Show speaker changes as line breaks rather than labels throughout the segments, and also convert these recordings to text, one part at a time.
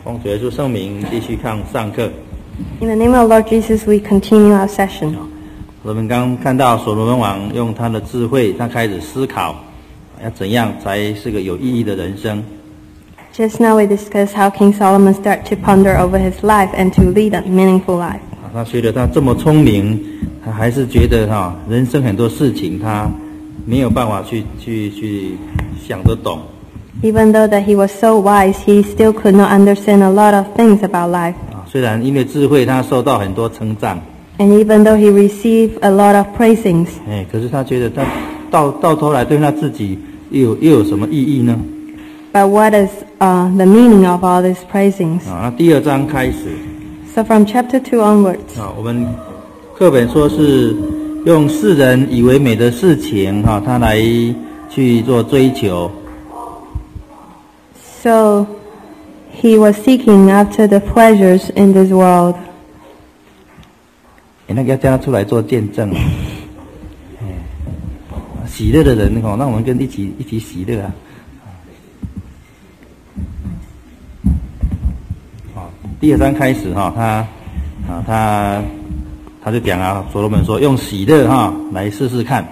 奉主耶稣圣名，继续看上课。
In the name of Lord Jesus, we continue our session.
我们刚看到所罗门王用他的智慧，他开始思考要怎样才是个有意义的人生。
Just now we discussed how King Solomon started to ponder over his life and to lead a meaningful life.
他觉得他这么聪明，他还是觉得人生很多事情他没有办法去想得懂。
Even though that he was so wise, he still could not understand a lot of things about life.
虽然因为智慧他受到很多称赞，
And even though he received a lot of praisings,
可是他觉得他到头来对他自己又有什么意义呢？
but what is the meaning of all these praisings?
那第二章开始，
So from chapter 2 onwards,
我们课本说是用世人以为美的事情他来去做追求。
so he was seeking after the pleasures in this world.
那个要叫他出来做见证。喜乐的人让我们跟一起喜乐啊。第二章开始他就讲所罗门说用喜乐来试试看。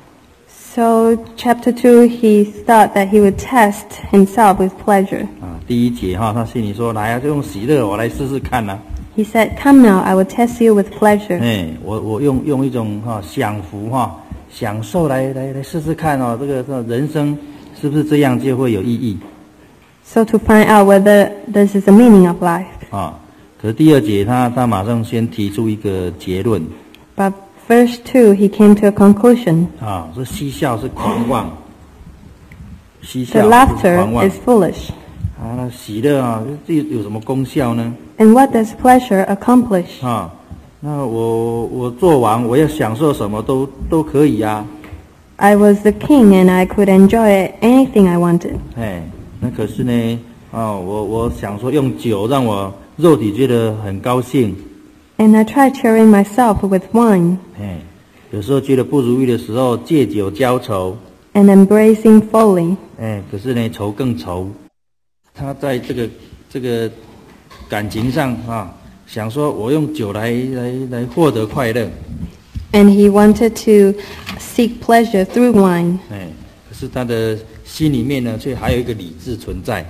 So chapter 2, he thought that he would test himself with pleasure.
第一节他心里说来就用喜乐我来试试看啊。
He said, "Come now, I will test you with pleasure."
我用一种享福享受来试试看这个人生是不是这样就会有意义。
So to find out whether this is the meaning of life.
可是第二节他马上先提出一个结论。
But verse 2, he came to a conclusion.
说嬉笑是狂妄，嬉
The
笑是
laughter
狂妄。
is foolish.
那喜乐这有什么功效呢？
And what does pleasure accomplish?
那我做王，我要享受什么都可以啊。
I was the king and I could enjoy anything I wanted.
那可是呢，我想说用酒让我肉体觉得很高兴。
And I tried cheering myself with wine
有时候觉得不如意的时候，借酒浇愁。
and embracing folly.
可是呢，愁更愁。他在这个感情上想说我用酒来获得快乐。
And he wanted to seek pleasure through wine.
可是他的心里面呢，却还有一个理智存在。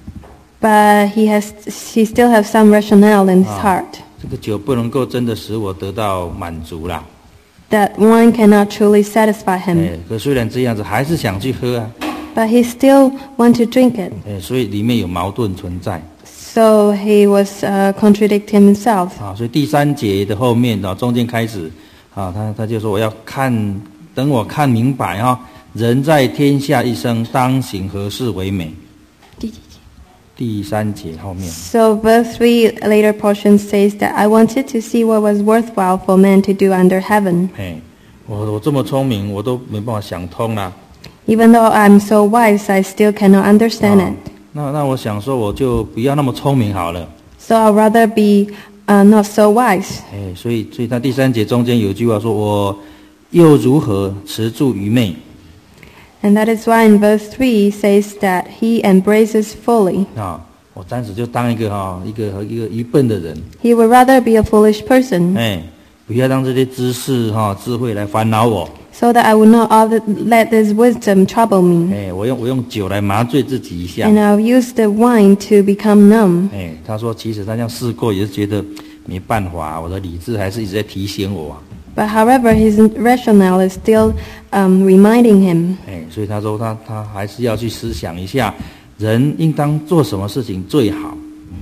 But he still has some rationale in his heart.
这个酒不能够真的使我得到满足啦。
That wine cannot truly satisfy him.
可虽然这样子，还是想去喝啊。
But he still want to drink it.
所以里面有矛盾存在。
So he was contradicting himself.
所以第三节的后面中间开始他就说我要等我看明白人在天下一生当行何事为美。第三节后面。
So verse 3 later portion says that I wanted to see what was worthwhile for man to do under heaven.
我这么聪明，我都没办法想通啦。
Even though I'm so wise, I still cannot understand it.
那我想说，我就不要那么聪明好了。
So I'd rather be not so wise.
所以他第三节中间有一句话说：“我又如何持住愚昧？”
And that is why in verse 3 says that he embraces folly.
我暂时就当一个愚笨的人。
He would rather be a foolish person.
不要让这些知识智慧来烦恼我。
So that I would not let this wisdom trouble me.
我用酒来麻醉自己一下。
And I'll use the wine to become numb.
他说其实他这样试过也是觉得没办法，我的理智还是一直在提醒我。
But however, his rationale is still reminding him.
所以他说他还是要去思想一下，人应当做什么事情最好。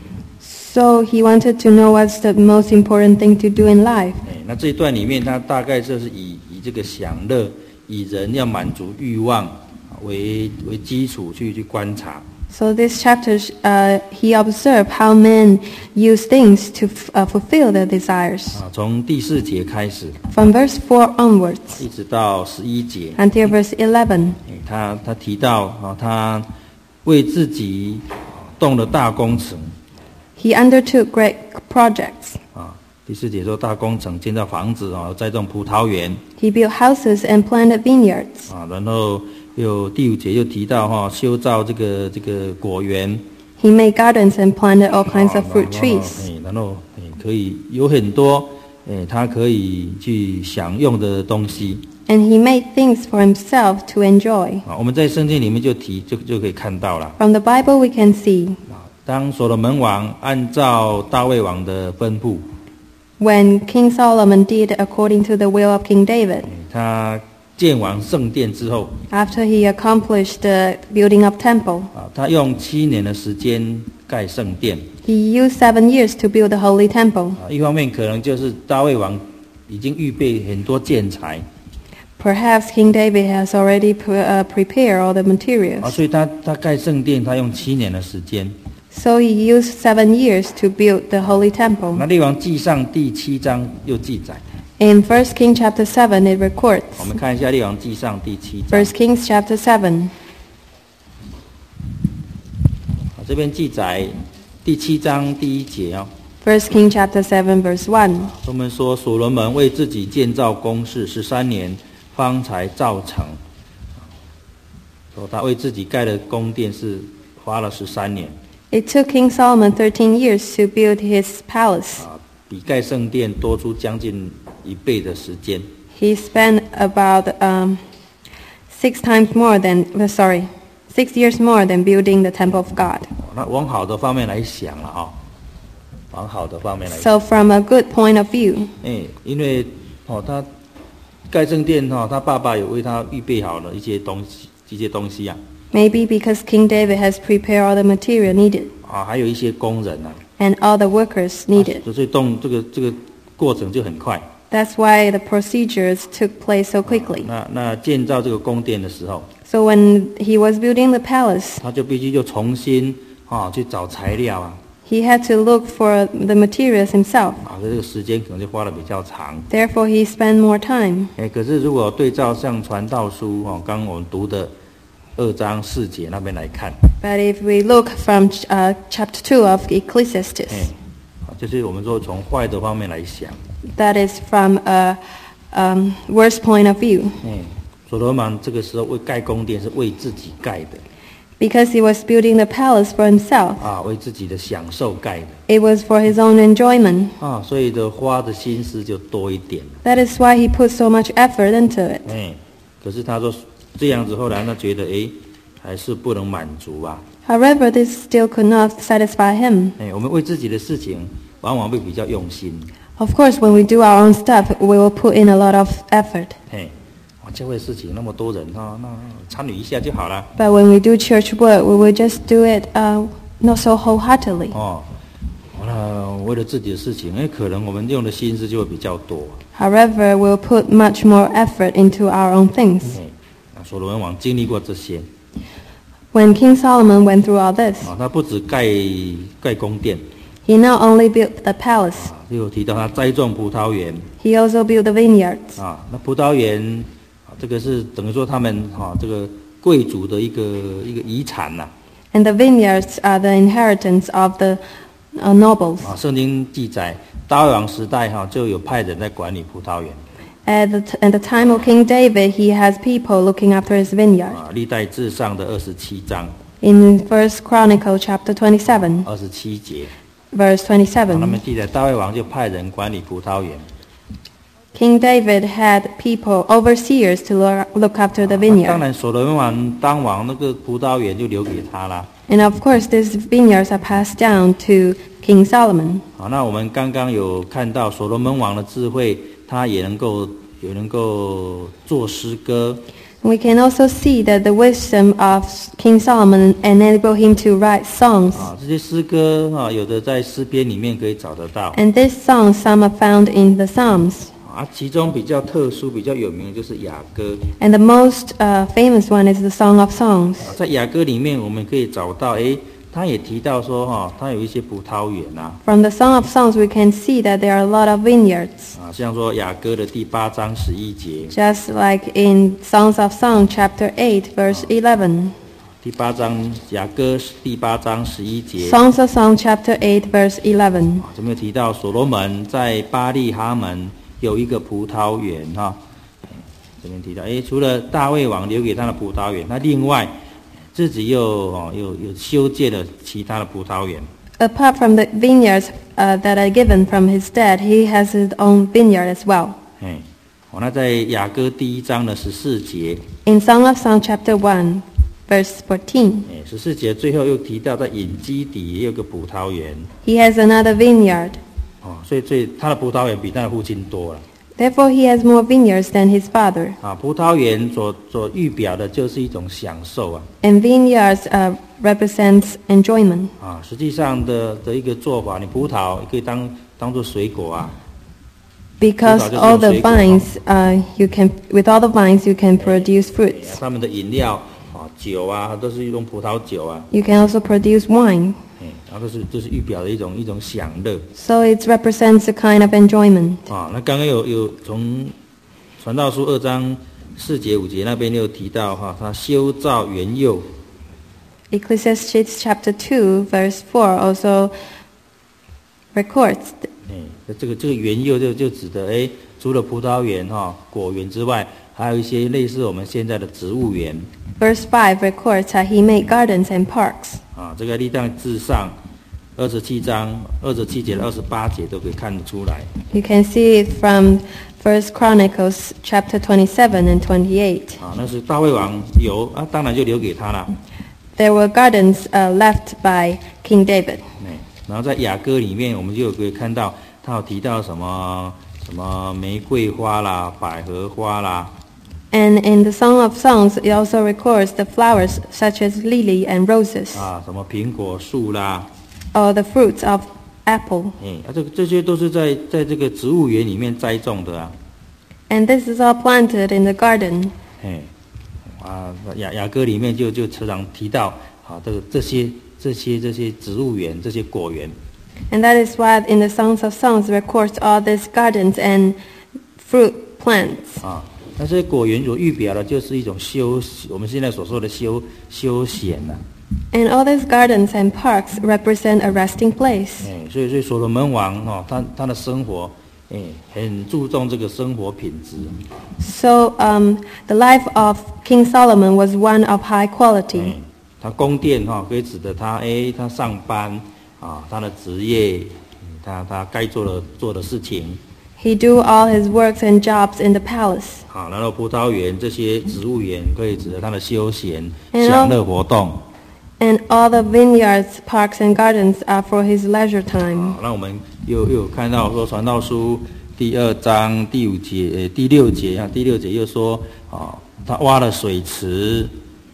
So he wanted to know what's the most important thing to do in life.
那这一段里面，他大概就是以这个享乐，以人要满足欲望为基础去观察。
So this chapter, he observed how men use things to fulfill their desires.
从第4节开始
From verse 4 onwards
一直到11节
until verse 11,
他提到他为自己动了大工程。
he undertook great projects.
第4节说大工程，建造房子栽种葡萄园。
He built houses and planted vineyards.
然后第5节又提到修造这个果园。
He made gardens and planted all kinds of fruit trees.
然后可以有很多他可以去享用的东西。
And he made things for himself to enjoy.
我们在圣经里面就可以看到了。
From the Bible we can see.
当所罗门王按照大卫王的吩咐
When King Solomon did according to the will of King David,
他建完圣殿之后
after he accomplished the building of temple,
他用7年的时间盖圣殿。
he used 7 years to build the holy temple.
一方面可能就是大卫王已经预备很多建材
Perhaps King David has already prepared all the materials.
所以他盖圣殿他用7年的时间。
So he used 7 years to build the holy temple.
那列王纪上第7章又记载
In 1 Kings chapter 7 it records.
我们看一下列王纪上第7章
1 Kings chapter 7.
这边记载第7章第1节
1 Kings chapter 7 verse 1.
我们说所罗门为自己建造宫室13年方才造成。说他为自己盖的宫殿是花了13年。
It took King Solomon 13 years to build his palace.
比盖圣殿多出将近1倍的时间。
He spent about 6 years more than building the temple of God.
那往好的方面来想了往好的方面来想。
So from a good point of view,
因为他盖圣殿他爸爸有为他预备好了一些东西啊。
maybe because King David has prepared all the material needed
还有一些工人啊。
and all the workers needed.
所以这个过程就很快。
That's why the procedures took place so quickly.
那建造这个宫殿的时候
So when he was building the palace,
他就必须就重新去找材料啊。
he had to look for the materials himself.
这个时间可能就花得比较长。
Therefore, he spent more time.
可是如果对照像传道书刚刚我们读的2章4节那边来看，
But if we look from chapter 2 of Ecclesiastes,
就是我们说从坏的方面来想，
that is from a worse point of view.
所罗门这个时候为盖宫殿是为自己盖的，
Because he was building the palace for himself.
为自己的享受盖的，
It was for his own enjoyment.
所以花的心思就多一点。
That is why he put so much effort into it.
可是他说这样子后来他觉得还是不能满足啊。
However, this still could not satisfy him.
我们为自己的事情往往会比较用心。
Of course, when we do our own stuff, we will put in a lot of effort.
教会事情那么多人那参与一下就好了。
But when we do church work, we will just do it not so wholeheartedly.
那为了自己的事情，可能我们用的心思就会比较多。
However, we'll put much more effort into our own things.
所罗门王经历过这些。
When King Solomon went through all this,
他不止盖宫殿，
he not only built the palace,
又有提到他栽种葡萄园。
he also built the vineyards.
那葡萄园这个是等于说他们这个贵族的一个遗产呐。
And the vineyards are the inheritance of the nobles.
圣经记载大卫王时代就有派人在管理葡萄园。
At the time of King David, he has people looking after his vineyard.
历代志上的27章
In 1 Chronicle chapter 27,
27节，
verse
他
27,
们记载大卫王就派人管理葡萄园。
King David had people, overseers, to look after the
当
vineyard.
然所罗门王当王，那个葡萄园就留给他啦。
And of course, these vineyards are passed down to King Solomon.
那我们刚刚有看到所罗门王的智慧，他也能够做诗歌。
We can also see that the wisdom of King Solomon enabled him to write songs.
这些诗歌有的在诗篇里面可以找得到。
And these songs, some are found in the Psalms.
其中比较特殊、比较有名的就是雅歌。
And the most famous one is the Song of Songs.
在雅歌里面，我们可以找到，他也提到说，他有一些葡萄园啊。
From the Song of Songs, we can see that there are a lot of vineyards.
像说雅歌的第8章11节。
Just like in Songs of Songs, chapter 8, verse 11.
第8章雅歌第8章11节。
Songs of Songs, chapter 8, verse 11.
这边提到所罗门在巴利哈门有一个葡萄园这边提到，除了大卫王留给他的葡萄园，那另外自己又修建了其他的葡萄园。
Apart from the vineyards that are given from his dad, he has his own vineyard as well.
那在雅歌第1章的14节
In Song of Songs chapter 1, verse 14,
14节最后又提到在隐基底也有个葡萄园。
he has another vineyard.
所以他的葡萄园比他的父亲多了。
Therefore, he has more vineyards than his father.
葡萄园所预表的就是一种享受啊。
And vineyards represents enjoyment.
实际上的一个做法，你葡萄也可以当做水果啊。
Because all the vines, with all the vines, you can produce fruits.
他们的饮料酒啊，都是用葡萄酒啊。
You can also produce wine.
然后这是预表的一种享乐。
So it represents a kind of enjoyment.
那刚刚有从传道书2章4节5节那边又提到他修造园囿。
Ecclesiastes chapter 2 verse 4 also records.
这个园囿就指的除了葡萄园果园之外，还有一些类似我们现在的植物园。
Verse 5 records how he made gardens and parks.
这个历代志上27章27节到28节都可以看得出来。
You can see it from First Chronicles chapter 27 and 28.
那是大卫王有当然就留给他了。
There were gardens left by King David.
然后在雅歌里面，我们就可以看到他有提到什么玫瑰花啦、百合花啦。
And in the Song of Songs, it also records the flowers such as lily and roses.
什么苹果树啦。
Or the fruits of apple.
这些都是在这个植物园里面栽种的啊。
And this is all planted in the garden.
雅歌里面就常常提到这些植物园，这些果园。
And that is why in the Songs of Songs records all these gardens and fruit plants.
那这些果园所预表的就是一种我们现在所说的休闲啊。
And all these gardens and parks represent a resting place.
所以所罗门王他的生活很注重这个生活品质。
So the life of King Solomon was one of high quality.
他宫殿可以指的他上班他的职业，他该做的事情。
He do all his works and jobs in the palace.
然后葡萄园这些植物园可以指的他的休闲享乐活动。
And all the vineyards, parks, and gardens are for his leisure time.
那我们又有看到说传道书第2章第6节又说他挖了水池。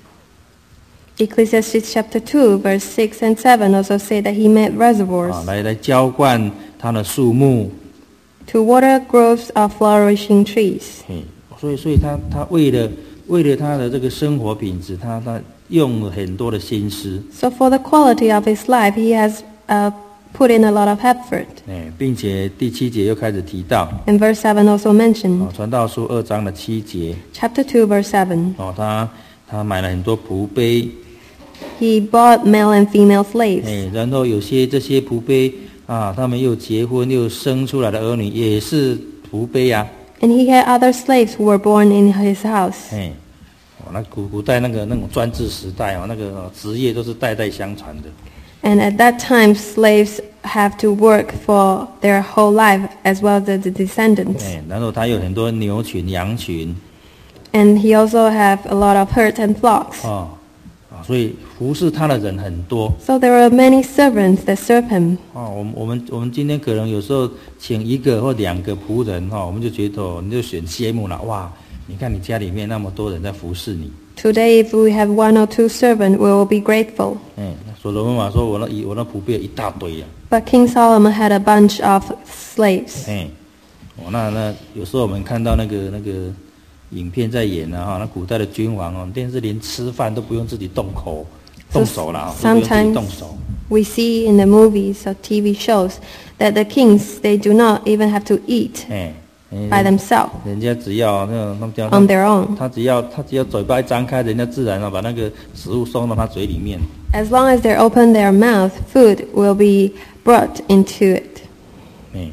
Ecclesiastes chapter 2 verse 6 and 7 also say that he made reservoirs.
来浇灌他的树木。
To water groves of flourishing trees.
所以他为了他的这个生活品质，他用了很多的心思。
So for the quality of his life, he has put in a lot of effort.
并且第7节又开始提到。
And verse 7 also mentioned.
传道书2章的7节。
Chapter 2 verse 7.
他买了很多仆婢。
He bought male and female slaves.
然后有些这些仆婢他们又结婚又生出来的儿女也是仆婢啊。
And he had other slaves who were born in his house.
那古代那种专制时代那个职业都是代代相传的。
And at that time, slaves have to work for their whole life as well as the descendants.
然后他有很多牛群、羊群。
And he also have a lot of herds and flocks.
所以服侍他的人很多。
So there are many servants that serve him.
我们今天可能有时候请1个或2个仆人我们就觉得你就选羡慕了。哇，你看你家里面那么多人在服侍你。
Today, if we have 1 or 2 servants, we will be grateful.
所罗门王说我那仆婢一大堆啊。
But King Solomon had a bunch of slaves.
那有时候我们看到那个影片在演那古代的君王电视连吃饭都不用自己动手了都不用自己动手。
We see in the movies or TV shows that the kings they do not even have to eat by themselves.
人家只要
on their own.
他只要嘴巴一张开，人家自然把那个食物送到他嘴里面。
As long as they open their mouth, food will be brought into it.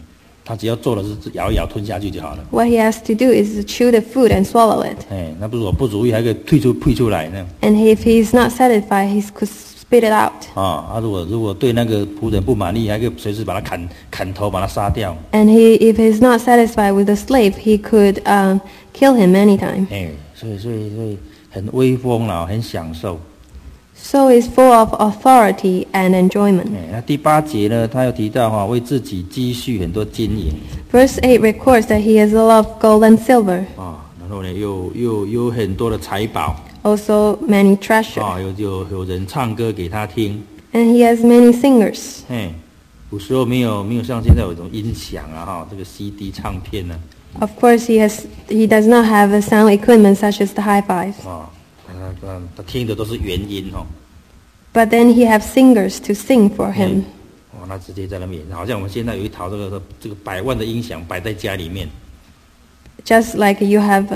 他只要做的是咬一咬吞下去就好了。
What he has to do is to chew the food and swallow it.
那不是我不如意，还可以退出来呢。
And if he's not satisfied, he could spit it out.
如果对那个仆人不满意，还可以随时把他砍头，把他杀掉。
And if he's not satisfied with the slave, he could kill him anytime.
所以很威风啦，很享受。
So he's full of authority and enjoyment.
那第8节呢，他又提到为自己积蓄很多金银。
Verse 8 records that he has a lot of gold and silver.
然后呢，又有很多的财宝。
Also many treasure.
有人唱歌给他听。
And he has many singers.
古时候没有像现在有一种音响啊，这个 CD 唱片呢。
Of course, he does not have the sound equipment such as the hi-fis.
他听的都是原音
But then he have singers to sing for him.
那直接在那边，好像我们现在有一套这个100万的音响摆在家里面。
Just like you have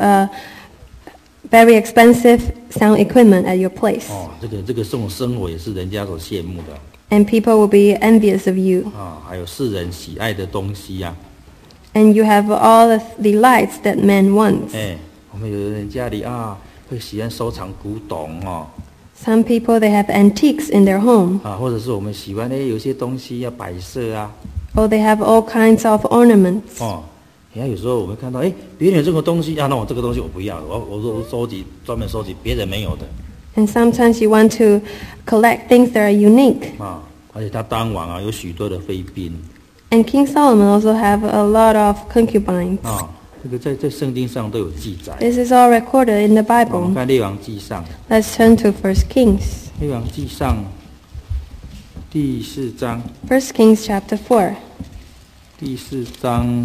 very expensive sound equipment at your place.
这种生活也是人家所羡慕的。
And people will be envious of you.
还有世人喜爱的东西啊。
And you have all the delights that man wants.
我们有人家里会喜欢收藏古董
Some people they have antiques in their home.
或者是我们喜欢有些东西要摆设啊。
Or they have all kinds of ornaments.
有时候我们看到别人有这个东西那我这个东西我不要，我专门收集别人没有的。
And sometimes you want to collect things that are unique.
而且他当王有许多的妃嫔。
And King Solomon also have a lot of concubines.
这个在圣经上都有记载。
This is all recorded in the Bible.
我们看列王记上。
Let's turn to 1 Kings.
列王记上第4章。
1 Kings chapter 4.
第4章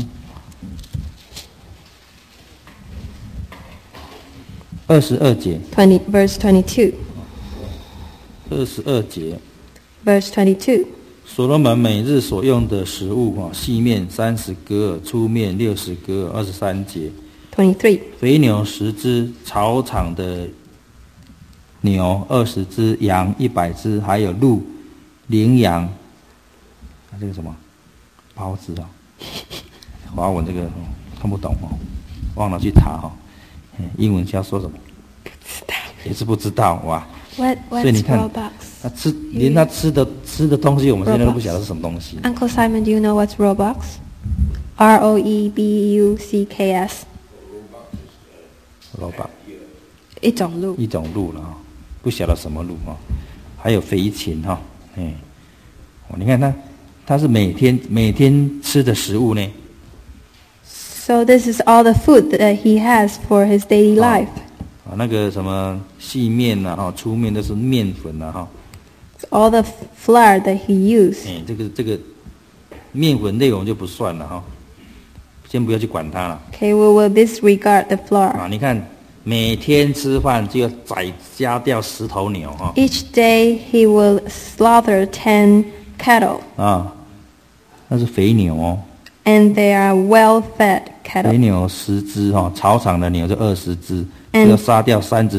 22节。
Verse 22.
22节。
Verse 22.
所罗门每日所用的食物细面30戈尔，粗面60戈尔。23节。
23.
肥牛10只，草场的牛20只，羊100只，还有鹿、羚羊。这个什么包子华文这个看不懂忘了去查英文要说什么？
不知道，
也是不知道哇。
所
以你看，连他吃的东西，我们现在都不晓得是什么东西。
Uncle Simon, do you know what's Robux? R-O-E-B-U-C-K-S.
Robux.
一种鹿
了不晓得什么鹿还有肥禽你看他是每天吃的食物呢。
So this is all the food that he has for his daily life.
那个什么细面粗面都是面粉
all the flour that he used.
这个面粉类我们就不算了先不要去管它了。
Okay, we will disregard the flour.
你看每天吃饭就要加掉10头牛
Each day he will slaughter 10 cattle.
那是肥牛
And they are well-fed cattle.
肥牛10只草场的牛就20只，要杀掉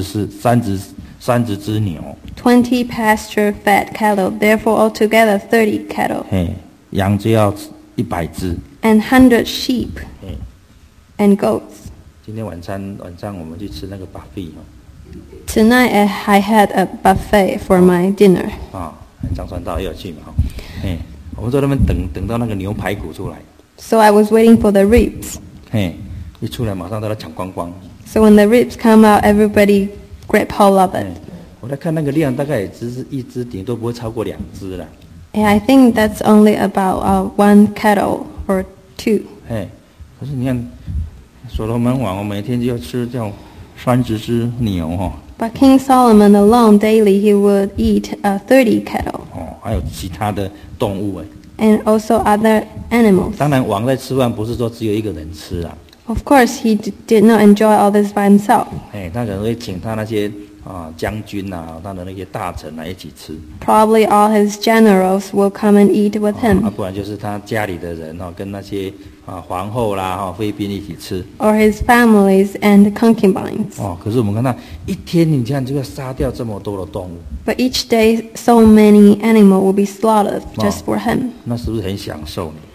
30只牛。
20 pasture-fed cattle, therefore altogether 30 cattle.
羊就要100只。
And 100 sheep and goats.
今天晚上我们去吃那个 buffet
Tonight I had a buffet for my dinner.
张传道也要去嘛我们在那边等到那个牛排骨出来。
So I was waiting for the ribs.
一出来马上都要抢光光。
So when the ribs come out, everybody grab hold of it.
我在看那个量，大概也只是一只，顶多不会超过2只了。
And I think that's only about 1 cattle or 2.
可是你看，所罗门王每天就要吃这种30只牛
But King Solomon alone daily he would eat 30 cattle.
还有其他的动物
And also other animals.
当然，王在吃饭不是说只有一个人吃啊。
Of course, he did not enjoy all this by himself.
他可能会请他那些将军他的那些大臣一起吃。
Probably all his generals will come and eat with him.
不然就是他家里的人跟那些皇后啦妃嫔一起吃。
Or his families and concubines.
可是我们看到一天你这样就要杀掉这么多的动物。
But each day, so many animals will be slaughtered just for him.
那是不是很享受呢？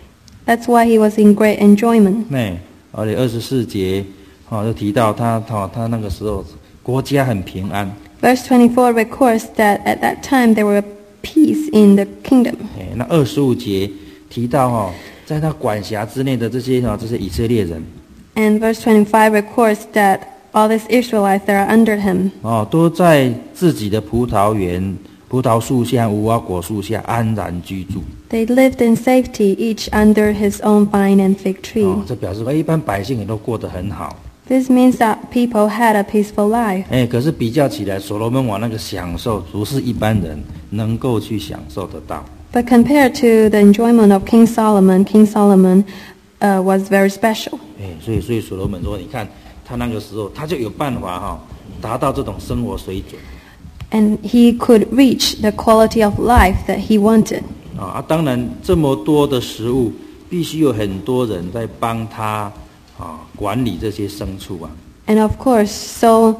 That's why he was in great enjoyment.
而且24节就提到他那个时候国家很平安。
Verse 24 records that at that time there were peace in the kingdom.
那25节提到在他管辖之内的这些以色列人。
And verse 25 records that all these Israelites that are under him.
都在自己的葡萄园、葡萄树下、无花果树下安然居住。
They lived in safety, each under his own vine and fig tree.
这表示一般百姓也都过得很好。
This means that people had a peaceful life.
可是比较起来，所罗门王那个享受不是一般人能够去享受得到。
But compared to the enjoyment of King Solomon was very special.
所以所罗门说，你看他那个时候他就有办法达到这种生活水准。
And he could reach the quality of life that he wanted.
当然这么多的食物，必须有很多人在帮他管理这些牲畜啊。
And of course, so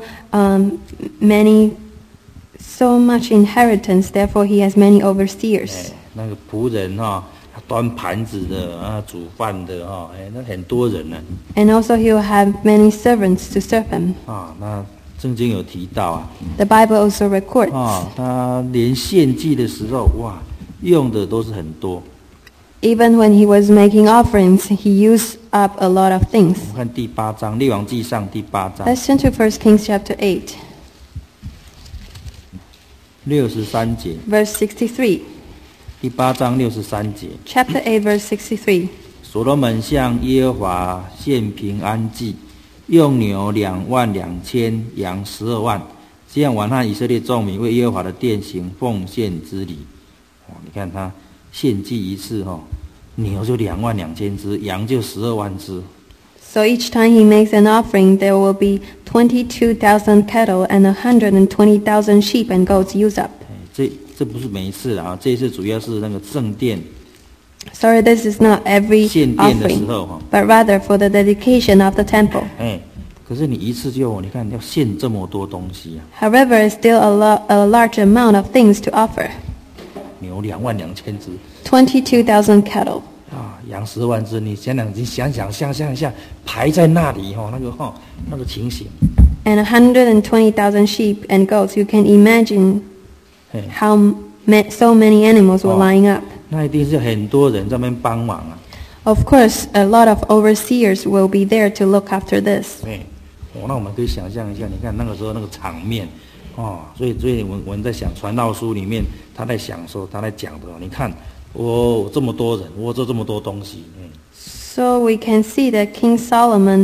much inheritance. Therefore, he has many overseers.
那个仆人端盘子的煮饭的那很多人呢。
And also, he will have many servants to serve him.
那圣经有提到
The Bible also records.
他连献祭的时候，用的都是很多。
Even when he was making offerings, he used up a lot of things.
我们看第8章，列王纪上第8章。
Let's turn to 1 Kings chapter 8.
63节。
Verse 63.
第8章63节。
Chapter 8, verse 63.
所罗门向耶和华献平安祭，用牛22000，羊12万，这样完和以色列众民为耶和华的殿行奉献之礼。你看他献祭一次牛就22000只，羊就12万只。
So each time he makes an offering, there will be 22,000 cattle and 120,000 sheep and goats used up.
这不是每一次这一次主要是那个圣殿。
Sorry, this is not every
献殿的时
offering,
候
but rather for the dedication of the temple.
可是你一次就你看要献这么多东西
However, it's still a large amount of things to offer.
牛22000只。
22,000 cattle.
羊10万只，你想象一下，排在那里那个情形。
And 120,000 sheep and goats. You can imagine how so many animals were lining up.
那一定是很多人在那边帮忙
Of course, a lot of overseers will be there to look after this.
那我们可以想象一下，你看那个时候那个场面所以我们在想传道书里面他在享受，他在讲的你看这么多人，做这么多东西。
So we can see that King Solomon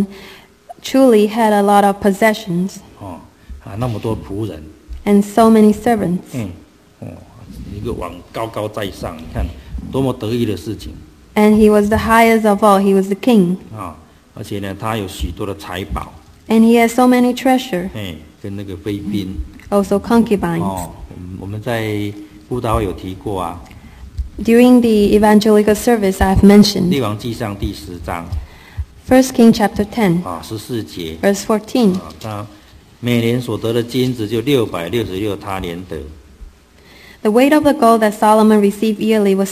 truly had a lot of possessions.
那么多仆人。
And so many servants.
一个王高高在上，你看多么得意的事情。
And he was the highest of all. He was the king.
而且呢，他有许多的财宝。
And he has so many treasure.
跟那个妃嫔。
Also concubines.
我们在布道会有提过
During the evangelical service, I've mentioned.
列王纪上第10章。
1 Kings chapter 10.
14节。
Verse 14.
他每年所得的金子就666他连得。
The weight of the gold that Solomon received yearly was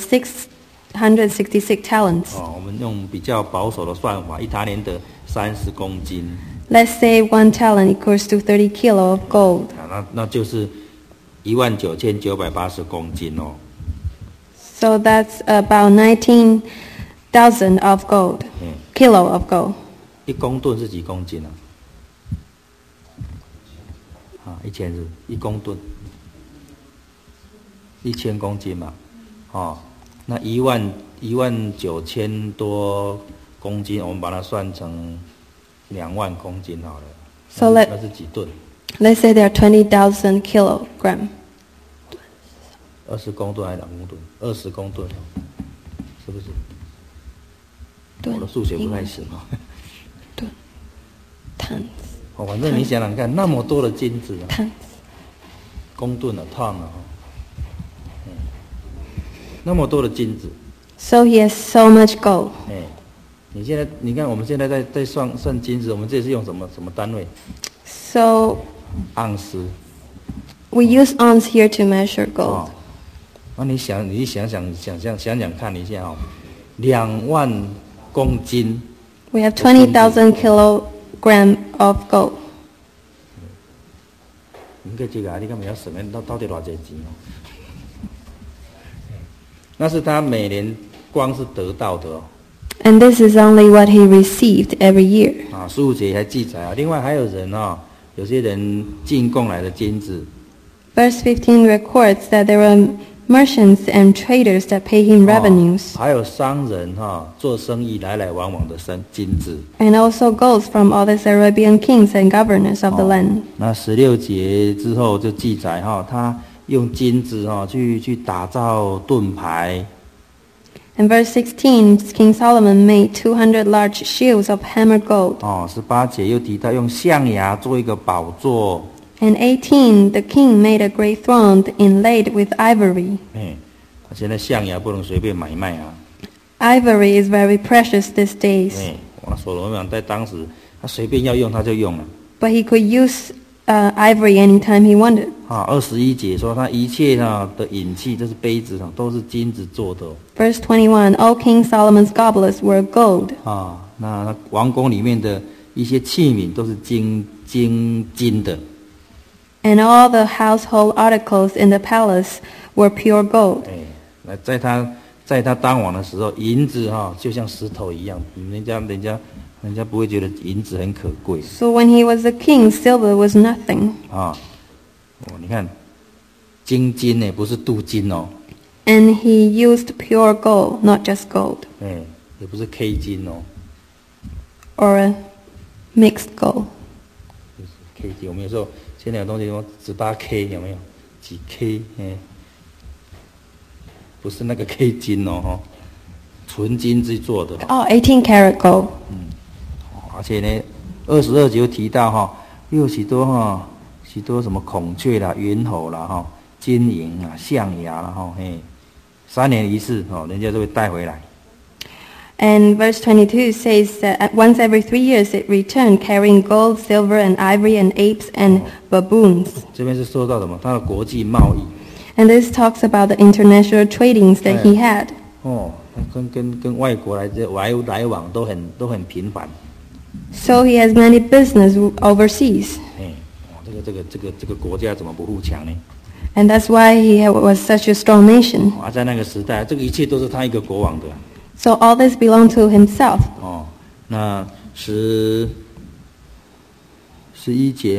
666 talents.
我们用比较保守的算法，一他连得30公斤。
Let's say 1 talent equals to 30 kilo of gold.
那就是19980公斤
So that's about 19,000 of gold. Kilo of gold.
1公吨是几公斤1000是1公吨，1000公斤嘛。那19000多公斤，我们把它算成20000公斤好了。
So
那是几吨？
Let's say there are 20,000 kilogram.
20公吨还是2公吨？20公吨，是不是？我的数学不太行
吨，tons。
反正你想想看，那么多的金子
，tons。
公吨ton那么多的金子。
So he has so much gold.
你看我们现在在算金子，我们这是用什么单位？
So
盎司。
We use ounce here to measure gold.
你想看一下 20,000公斤。
We have 20,000 kilogram of gold.
你这个你干嘛要什么？到底多少钱哦？那是他每年光是得到的哦。
And this is only what he received every year.
啊，15节还记载啊，另外还有人啊，有些人进贡来的金子。
Verse 15 records that there were merchants and traders that pay him revenues.
还有商人做生意来往往的金子。
And also gold from all these Arabian kings and governors of the land.
那16节之后就记载他用金子去打造盾牌。
In verse 16, King Solomon made 200 large shields of hammered gold.
18节又提到用象牙做一个宝座。
And 18, the king made a great throne inlaid with ivory.
现在象牙不能随便买卖啊。
Ivory is very precious these days.
所罗门王在当时他随便要用他就用了。
But he could use ivory anytime he wanted.
21节说他一切的饮器，这是杯子都是金子做的。
Verse 21, all King Solomon's goblets were gold.
那王宫里面的一些器皿都是金的。
And all the household articles in the palace were pure gold.
那在他当王的时候，银子就像石头一样，人家不会觉得银子很可贵。
So when he was a king, silver was nothing.
你看，金呢不是镀金哦。
And he used pure gold, not just gold.
也不是 K 金哦。
Or a mixed gold.
K 金，我们有时候现在有东西说18K 有没有？几 K？不是那个 K 金哦，纯金制作的。
18 karat gold.
而且呢，22节又提到又有许多什么孔雀啦、猿猴啦、金银啊、象牙啦，3年一次人家就会带回来。
And verse 22 says that once every 3 years it returned, carrying gold, silver, and ivory, and apes and baboons.
这边是说到什么？他的国际贸易。
And this talks about the international tradings that he had.
跟外国来往都很频繁。
So he has many business overseas.
这个国家怎么不富强呢？
And that's why he was such a strong nation.
在那个时代，这个一切都是他一个国王的。
So all this belonged to himself.
那11节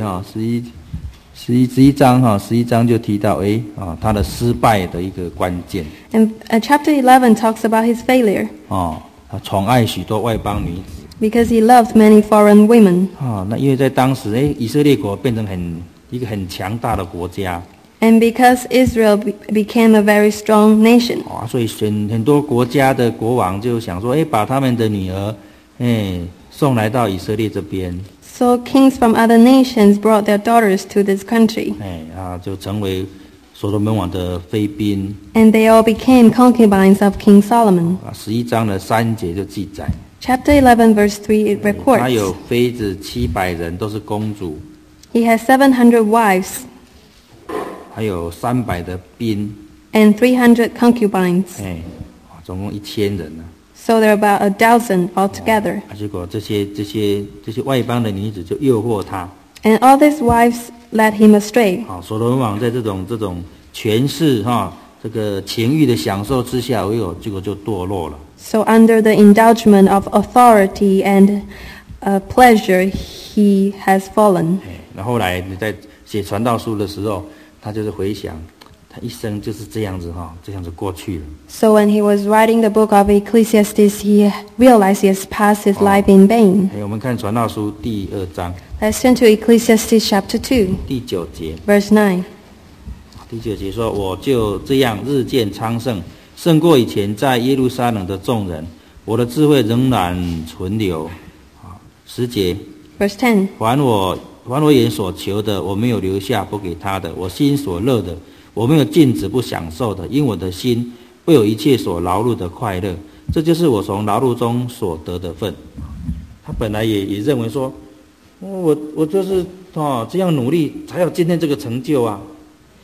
11章11章就提到他的失败的一个关键。
And chapter 11 talks about his failure.
他宠爱许多外邦女子。
Because he loved many foreign women.
那因为在当时以色列国变成一个很强大的国家。
And because Israel became a very strong nation.
所以很多国家的国王就想说，把他们的女儿送来到以色列这边。
So kings from other nations brought their daughters to this country.
就成为所罗门王的妃嫔。
And they all became concubines of King Solomon.
11章的3节就记载。
Chapter 11 verse 3 it records.
他有妃子700人，都是公主。
He has 700 wives.
还有300的兵。
And 300 concubines.
总共1000人。
So there are about 1,000 altogether.
结果这些外邦的女子就诱惑他。
And all these wives led him astray.
所罗门王在这种权势这个情欲的享受之下，结果就堕落了。
So under the indulgence of authority and pleasure, he has fallen.
那后来你在写传道书的时候，他就是回想，他一生就是这样子过去了。
So when he was writing the book of Ecclesiastes, he realized he has passed his life in vain.
我们看传道书第2章。
Let's turn to Ecclesiastes chapter 2.
第9节。
Verse 9.
第9节说：“我就这样日渐昌盛，胜过以前在耶路撒冷的众人，我的智慧仍然存留。”10节。
Verse 10.
凡我眼所求的，我没有留下不给他的；我心所乐的，我没有禁止不享受的。因我的心会有一切所劳碌的快乐，这就是我从劳碌中所得的份。他本来也认为说，我就是这样努力才有今天这个成就啊。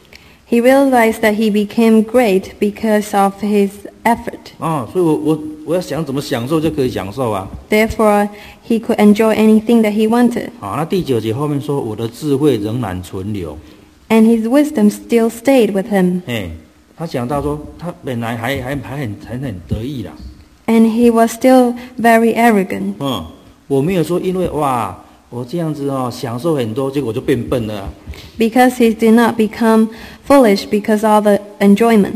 He realized that he became great because of his effort.
所以我要想怎么享受就可以享受啊。
Therefore, he could enjoy anything that he wanted.
那第9节后面说，我的智慧仍然存留。
And his wisdom still stayed with him.
他讲到说，他本来还很得意啦。
And he was still very arrogant.
我没有说因为我这样子享受很多，结果就变笨了。
Because he did not become foolish because of the enjoyment.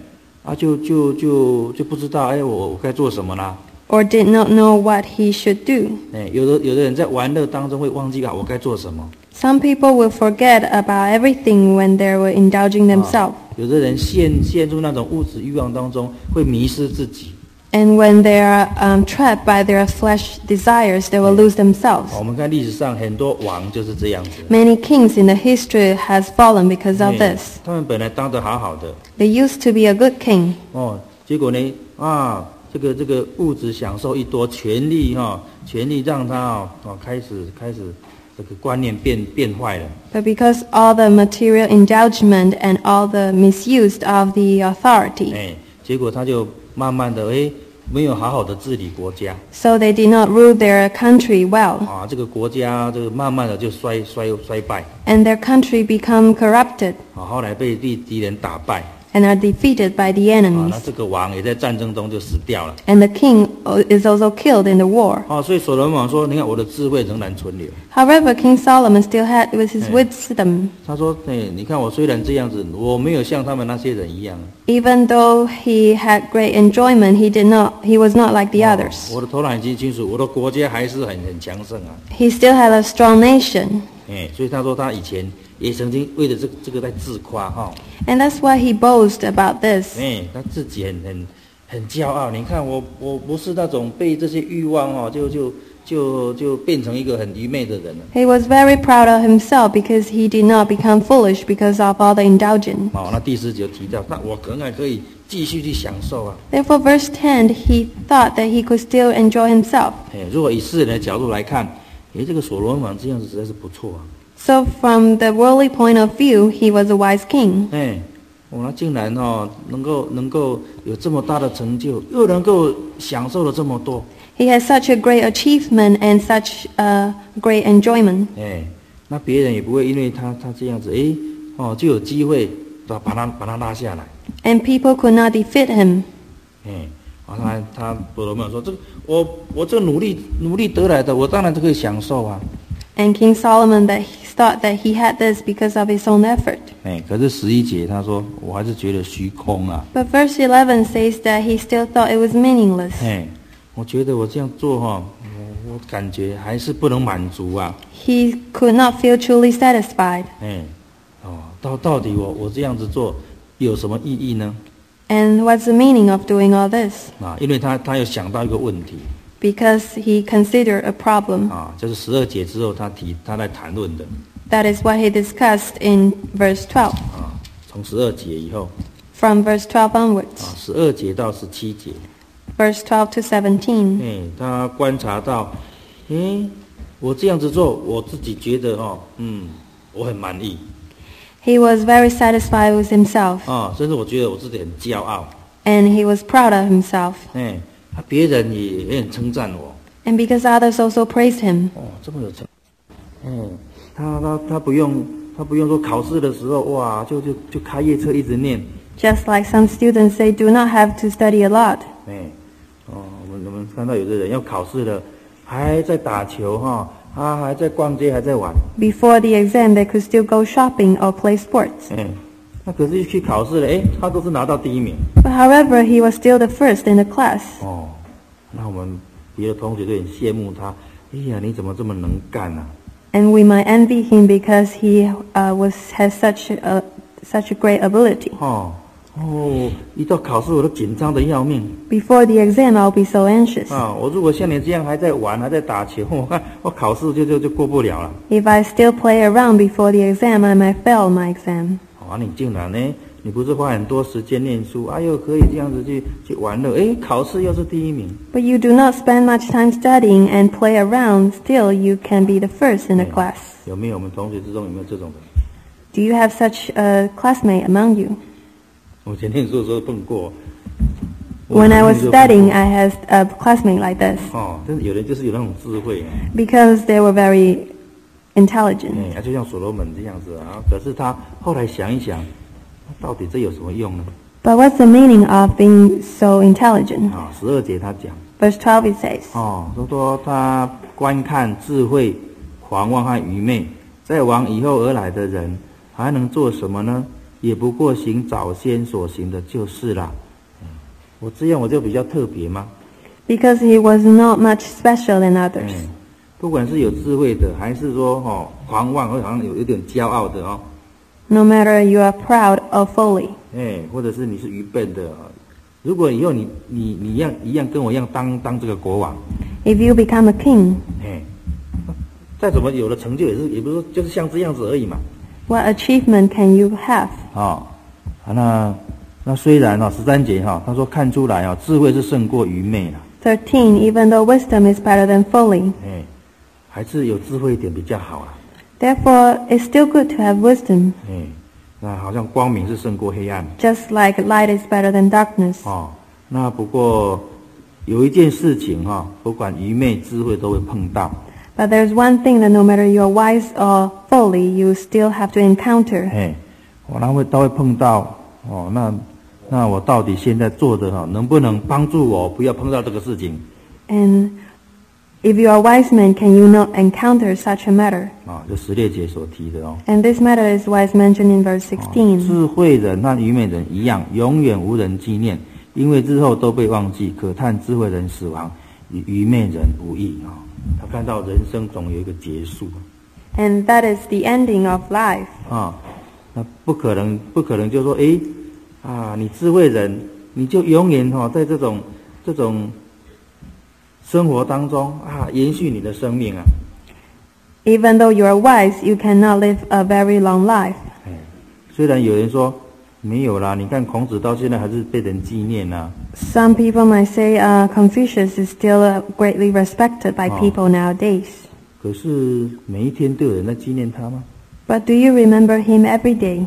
就不知道我该做什么啦。
Or did not know what he should do.
有的人在玩乐当中会忘记我该做什么。
Some people will forget about everything when they were indulging themselves.
有的人陷入那种物质欲望当中，会迷失自己。
And when they are trapped by their flesh desires, they will lose themselves.
我们看历史上很多王就是这样子。
Many kings in the history has fallen because of this.
他们本来当得好好的。
They used to be a good king.
结果呢这个物质享受一多，权力让他开始这个观念变坏了。
But because all the material indulgement and all the misuse of the authority.
结果他就慢慢的没有好好的治理国家。
So they did not rule their country well.
这个国家就慢慢的就衰败。
And their country become corrupted.
后来被敌人打败。
And are defeated by the enemies.
那这个王也在战争中就死掉了。
And the king is also killed in the war.
所以所罗门王说，你看我的智慧仍然存留。
However, King Solomon still had with his wisdom.
他说，你看我虽然这样子，我没有像他们那些人一样。
Even though he had great enjoyment, he was not like the others.
我的头脑已经清楚，我的国家还是很强盛啊。
He still had a strong nation.
所以他说他以前也曾经为了这个在自夸
And that's why he boasts about this.
他自己很骄傲。你看我不是那种被这些欲望就变成一个很愚昧的人了。
He was very proud of himself because he did not become foolish because of all the indulgence.
那第4节提到，那我仍然可以继续去享受啊。
Therefore, verse 10, he thought that he could still enjoy himself.
如果以世人的角度来看，这个所罗门王这样子实在是不错啊。
So from the worldly point of view, he was a wise king.
他竟然能够有这么大的成就，又能够享受了这么多。
He has such a great achievement and such a great enjoyment.
那别人也不会因为他这样子，就有机会把他拉下来。
And people could not defeat him.
他所罗门说，我这个努力得来的，我当然都可以享受啊。
And King Solomon thought that he had this because of his own effort.
可是11节他说，我还是觉得虚空啊。
But verse 11 says that he still thought it was meaningless.
我觉得我这样做我感觉还是不能满足啊。
He could not feel truly satisfied.
到底我这样子做有什么意义呢？
And what's the meaning of doing all this?
因为他有想到一个问题。
Because he considered a problem.
就是12节之后他在谈论的。
That is what he discussed in verse 12.
从12节以后。
From verse 12 onwards.
12节到17节。
Verse 12 to 17.
他观察到，我这样子做，我自己觉得我很满意。
He was very satisfied with himself.
甚至我觉得我自己很骄傲。
And he was proud of himself.
别人也很称赞我。
And because others also praised him.
这么有成。他不用说考试的时候就开夜车一直念。
Just like some students, they do not have to study a lot.
我们看到有的人要考试了，还在打球还在逛街，还在玩。
Before the exam, they could still go shopping or play sports.
那可是去考试了，他都是拿到第1名。
But however, he was still the first in the class.
那我们别的同学都很羡慕他。你怎么这么能干啊？
And we might envy him because he has such a great ability.
一到考试我都紧张的要命。
Before the exam, I'll be so anxious.
我如果像你这样还在玩，还在打球，我考试就过不了了。
If I still play around before the exam, I might fail my exam.
你竟然呢？你不是花很多时间念书，又可以这样子去玩乐，考试又是第1名。
But you do not spend much time studying and play around. Still, you can be the first in the class.
有没有我们同学之中有没有这种人
Do you have such a classmate among you?
我以前念书的时候碰过。
When I was studying, I had a classmate like this.
真的有人就是有那种智慧。
Because they were very intelligent.
就像所罗门这样子啊。可是他后来想一想，到底这有什么用呢？
But what's the meaning of being so intelligent?
12节他讲。
Verse 12 it says.
说他观看智慧、狂妄和愚昧，在王以后而来的人，还能做什么呢？也不过行早先所行的就是了。我这样我就比较特别吗？
Because he was not much special than others.
不管是有智慧的，还是说狂妄，或好像有点骄傲的
No matter you are proud or folly.
或者是你是愚笨的，如果以后你一样跟我一样当这个国王。
If you become a king.
再怎么有了成就也不是说就是像这样子而已嘛。
What achievement can you have?
那虽然13节他说看出来智慧是胜过愚昧了。
13, even though wisdom is better than folly.
还是有智慧一点比较好啊。
Therefore, it's still good to have wisdom.
那好像光明是胜过黑暗。
Just like light is better than darkness.
那不过有一件事情不管愚昧智慧都会碰到。
But there's one thing that no matter you're wise or folly, you still have to encounter.
他会碰到那我到底现在做的能不能帮助我不要碰到这个事情？
And if you are a wise man, can you not encounter such a matter?
就16节所提的
And this matter is why it's mentioned in verse 16.
智慧人和愚昧人一样，永远无人纪念，因为日后都被忘记。可叹智慧人死亡，与愚昧人无异他看到人生总有一个结束。
And that is the ending of life.
那不可能就说你智慧人你就永远在这种生活当中延续你的生命啊。
Even though you are wise, you cannot live a very long life.
虽然有人说没有啦，你看孔子到现在还是被人纪念啊。
Some people might say Confucius is still greatly respected by people nowadays.
可是每一天都有人在纪念他吗？
But do you remember him every day?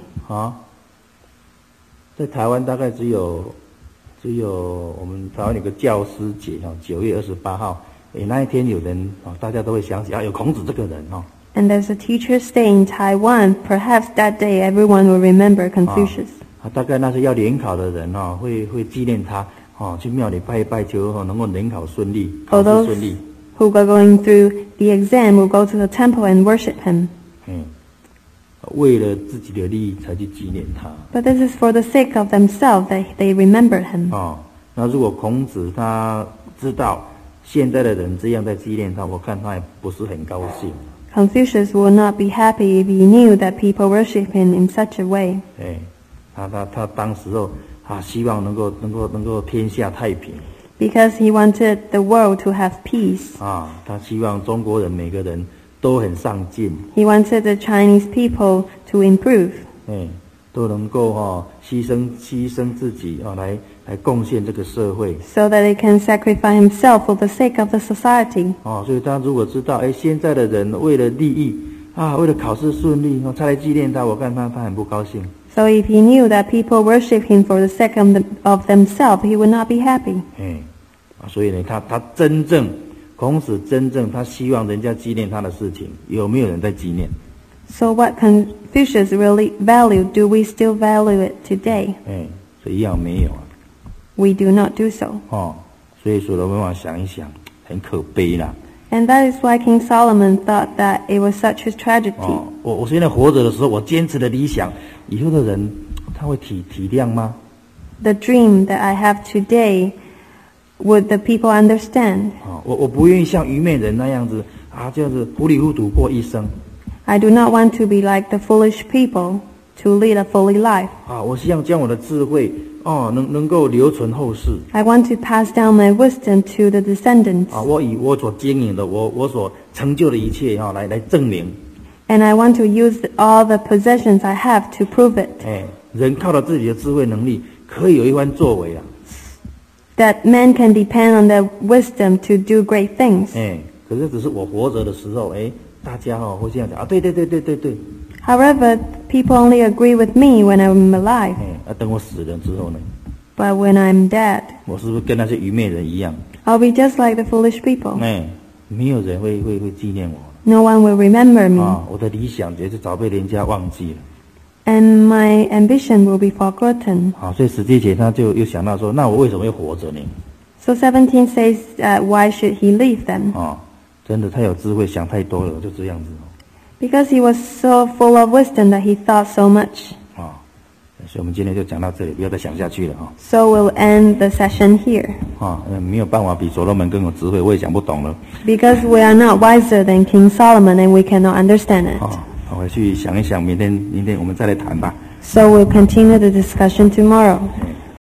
在台湾大概只有我们台湾有个教师节9月28号，那一天有人大家都会想起有孔子这个人
And there's a Teacher's Day in Taiwan. Perhaps that day everyone will remember Confucius.
大概那些要联考的人会纪念他去庙里拜一拜，求能够联考顺利，考试顺利。
Who are going through the exam will go to the temple and worship him.
为了自己的利益才去纪念他。
But this is for the sake of themselves that they remember him.
那如果孔子他知道现在的人这样在纪念他，我看他也不是很高兴。
Confucius would not be happy if he knew that people worship him in such a way.
他当时候希望能够天下太平。
Because he wanted the world to have peace.
他希望中国人每个人都很上进。
He wanted the Chinese people to improve.
都能够牺牲自己来贡献这个社会。
So that he can sacrifice himself for the sake of the society.
所以他如果知道现在的人为了利益为了考试顺利才来纪念他，我看他很不高兴。
So if he knew that people worship him for the sake of themselves, he would not be happy.
所以呢，孔子真正他希望人家纪念他的事情，有没有人在纪念？
So what Confucius really valued, do we still value it today?
所以一样没有啊。
We do not do so.
所以所罗门王想一想，很可悲啦。
And that is why King Solomon thought that it was such a tragedy.
我现在活着的时候，我坚持的理想，以后的人他会体谅吗？
The dream that I have today, would the people understand?
我不愿意像愚昧人那样子这样子糊里糊涂过一生。
I do not want to be like the foolish people, to lead a foolish life.
我希望将我的智慧能够留存后世。
I want to pass down my wisdom to the descendants.
我以我所经营的，我所成就的一切来证明。
And I want to use all the possessions I have to prove it.
人靠着自己的智慧能力，可以有一番作为啊。
That man can depend on their wisdom to do great things.
可是只是我活着的时候，大家会这样讲对。
However, people only agree with me when I'm alive.
等我死了之后呢？
But when I'm dead,
我是不是跟那些愚昧人一样？
I'll be just like the foolish people.
没有人会纪念我。
No one will remember me.
我的理想也是早被人家忘记了。
And my ambition will be forgotten.
所以17节他就又想到说，那我为什么要活着呢？
So 17 says, why should he leave them?
真的，他有智慧，想太多了，就这样子。
Because he was so full of wisdom that he thought so much.
所以我们今天就讲到这里，不要再想下去了。
So we'll end the session here.
没有办法比所罗门更有智慧，我也讲不懂了。
Because we are not wiser than King Solomon and we cannot understand it.
我去想一想，明天我们再来谈吧。
So we'll continue the discussion tomorrow.